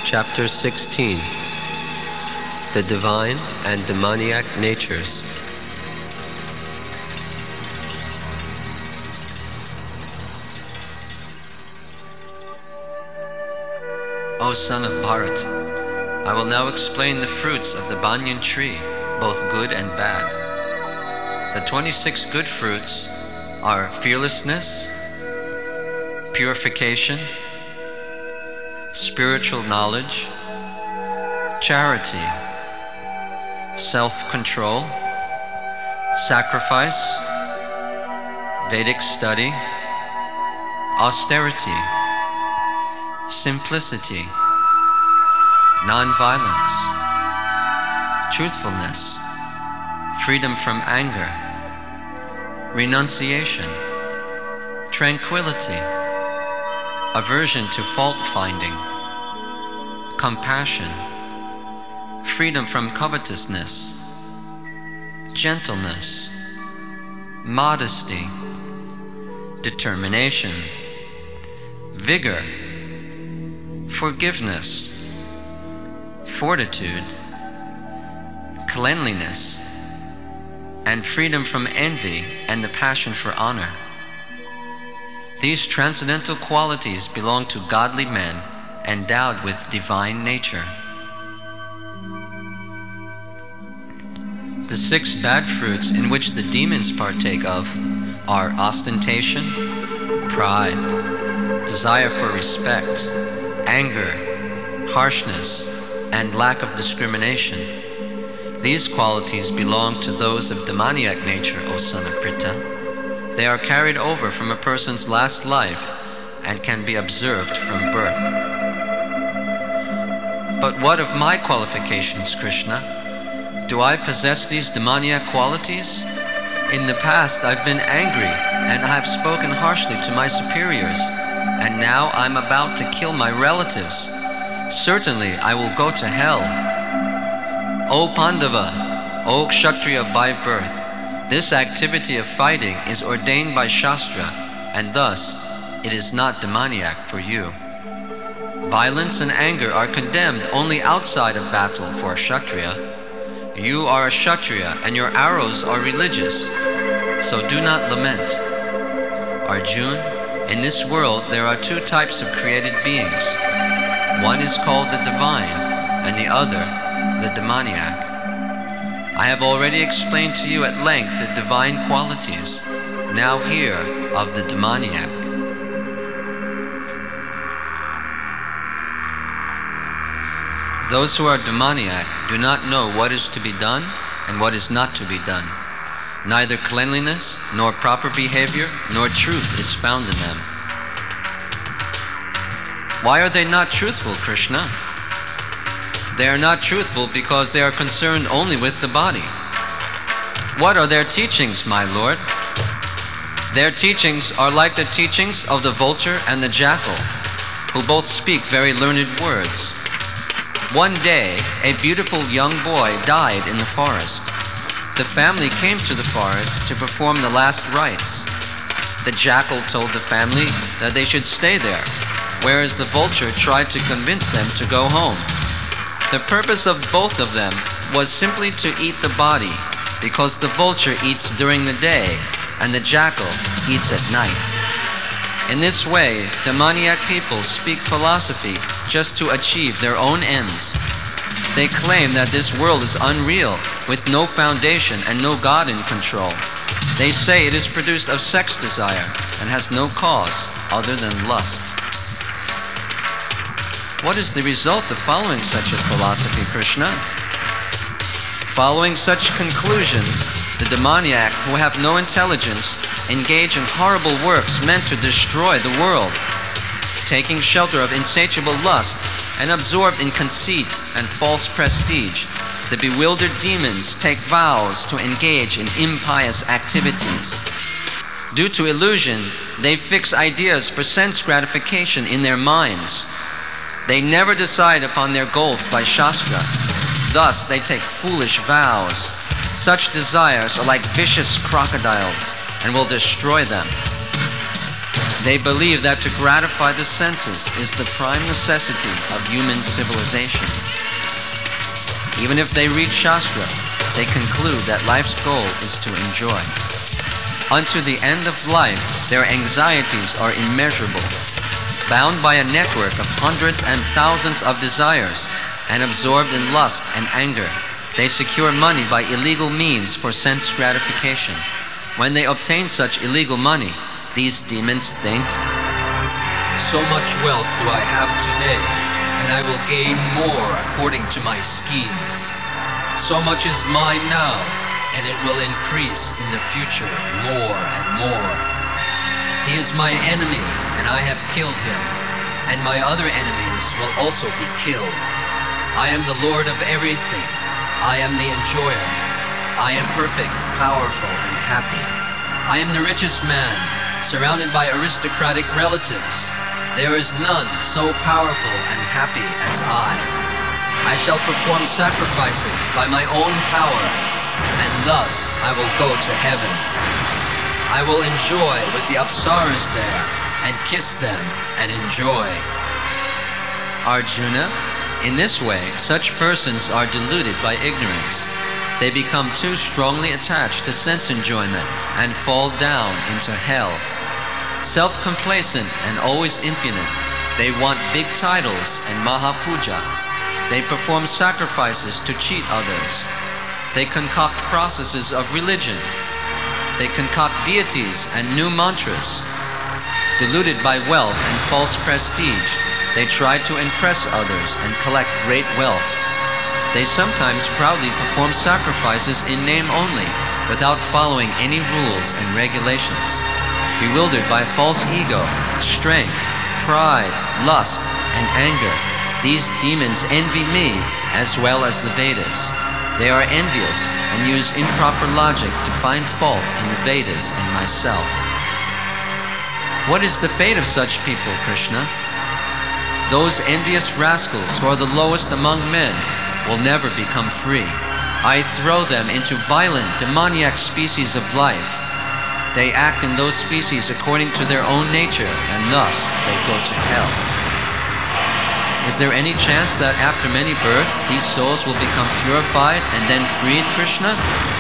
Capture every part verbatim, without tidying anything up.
Chapter sixteen. The Divine and Demoniac Natures. O son of Bharat, I will now explain the fruits of the banyan tree, both good and bad. The twenty-six good fruits are fearlessness, purification, spiritual knowledge, charity, self-control, sacrifice, Vedic study, austerity, simplicity, non-violence, truthfulness, freedom from anger, renunciation, tranquility, aversion to fault-finding, compassion, freedom from covetousness, gentleness, modesty, determination, vigor, forgiveness, fortitude, cleanliness, and freedom from envy and the passion for honor. These transcendental qualities belong to godly men endowed with divine nature. The six bad fruits in which the demons partake of are ostentation, pride, desire for respect, anger, harshness, and lack of discrimination. These qualities belong to those of demoniac nature, O son of Pritha. They are carried over from a person's last life and can be observed from birth. But what of my qualifications, Krishna? Do I possess these demoniac qualities? In the past, I've been angry and I have spoken harshly to my superiors, and now I'm about to kill my relatives. Certainly, I will go to hell. O Pandava, O Kshatriya by birth, this activity of fighting is ordained by Shastra, and thus it is not demoniac for you. Violence and anger are condemned only outside of battle for a Kshatriya. You are a Kshatriya and your arrows are religious, so do not lament. Arjuna, in this world there are two types of created beings. One is called the divine, and the other the demoniac. I have already explained to you at length the divine qualities. Now hear of the demoniac. Those who are demoniac do not know what is to be done and what is not to be done. Neither cleanliness, nor proper behavior, nor truth is found in them. Why are they not truthful, Krishna? They are not truthful because they are concerned only with the body. What are their teachings, my Lord? Their teachings are like the teachings of the vulture and the jackal, who both speak very learned words. One day, a beautiful young boy died in the forest. The family came to the forest to perform the last rites. The jackal told the family that they should stay there, whereas the vulture tried to convince them to go home. The purpose of both of them was simply to eat the body, because the vulture eats during the day and the jackal eats at night. In this way, demoniac people speak philosophy just to achieve their own ends. They claim that this world is unreal, with no foundation and no God in control. They say it is produced of sex desire and has no cause other than lust. What is the result of following such a philosophy, Krishna? Following such conclusions, the demoniac who have no intelligence engage in horrible works meant to destroy the world. Taking shelter of insatiable lust and absorbed in conceit and false prestige, the bewildered demons take vows to engage in impious activities. Due to illusion, they fix ideas for sense gratification in their minds. They never decide upon their goals by Shastra. Thus, they take foolish vows. Such desires are like vicious crocodiles and will destroy them. They believe that to gratify the senses is the prime necessity of human civilization. Even if they read Shastra, they conclude that life's goal is to enjoy. Unto the end of life, their anxieties are immeasurable. Bound by a network of hundreds and thousands of desires, and absorbed in lust and anger, they secure money by illegal means for sense gratification. When they obtain such illegal money, these demons think, "So much wealth do I have today, and I will gain more according to my schemes. So much is mine now, and it will increase in the future more and more. He is my enemy, and I have killed him, and my other enemies will also be killed. I am the Lord of everything. I am the enjoyer. I am perfect, powerful, and happy. I am the richest man, surrounded by aristocratic relatives. There is none so powerful and happy as I. I shall perform sacrifices by my own power, and thus I will go to heaven. I will enjoy with the Apsaras there, and kiss them and enjoy." Arjuna, in this way, such persons are deluded by ignorance. They become too strongly attached to sense enjoyment and fall down into hell. Self-complacent and always impudent, they want big titles and Mahapuja. They perform sacrifices to cheat others. They concoct processes of religion. They concoct deities and new mantras. Deluded by wealth and false prestige, they try to impress others and collect great wealth. They sometimes proudly perform sacrifices in name only, without following any rules and regulations. Bewildered by false ego, strength, pride, lust, and anger, these demons envy me as well as the Vedas. They are envious and use improper logic to find fault in the Vedas and myself. What is the fate of such people, Krishna? Those envious rascals who are the lowest among men will never become free. I throw them into violent, demoniac species of life. They act in those species according to their own nature, and thus they go to hell. Is there any chance that after many births, these souls will become purified and then freed, Krishna?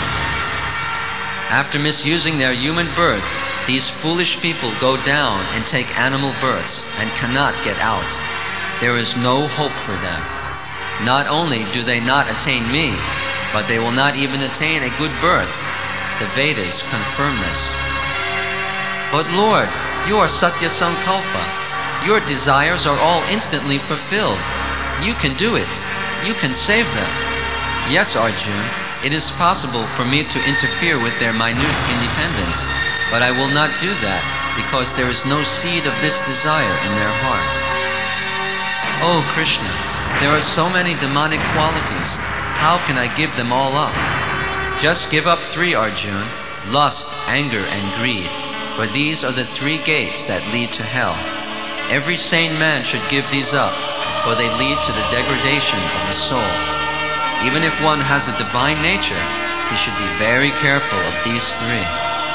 After misusing their human birth, these foolish people go down and take animal births and cannot get out. There is no hope for them. Not only do they not attain me, but they will not even attain a good birth. The Vedas confirm this. But Lord, you are Satya Sankalpa. Your desires are all instantly fulfilled. You can do it. You can save them. Yes, Arjuna, it is possible for me to interfere with their minute independence, but I will not do that because there is no seed of this desire in their heart. Oh Krishna, there are so many demonic qualities. How can I give them all up? Just give up three, Arjuna: lust, anger, and greed. For these are the three gates that lead to hell. Every sane man should give these up, for they lead to the degradation of the soul. Even if one has a divine nature, he should be very careful of these three.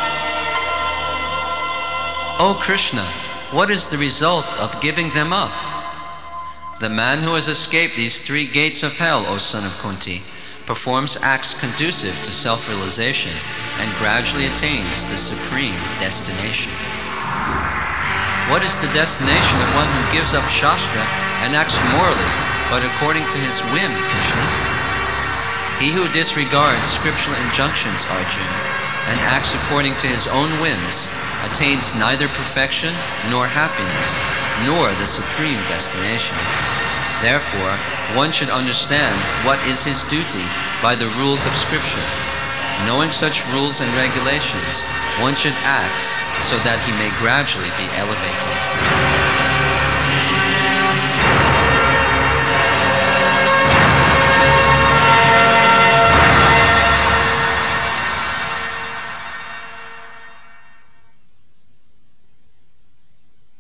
O Krishna, what is the result of giving them up? The man who has escaped these three gates of hell, O son of Kunti, performs acts conducive to self-realization and gradually attains the supreme destination. What is the destination of one who gives up Shastra and acts morally, but according to his whim, Krishna? He who disregards scriptural injunctions, Arjuna, and acts according to his own whims, attains neither perfection nor happiness, nor the supreme destination. Therefore, one should understand what is his duty by the rules of Scripture. Knowing such rules and regulations, one should act so that he may gradually be elevated.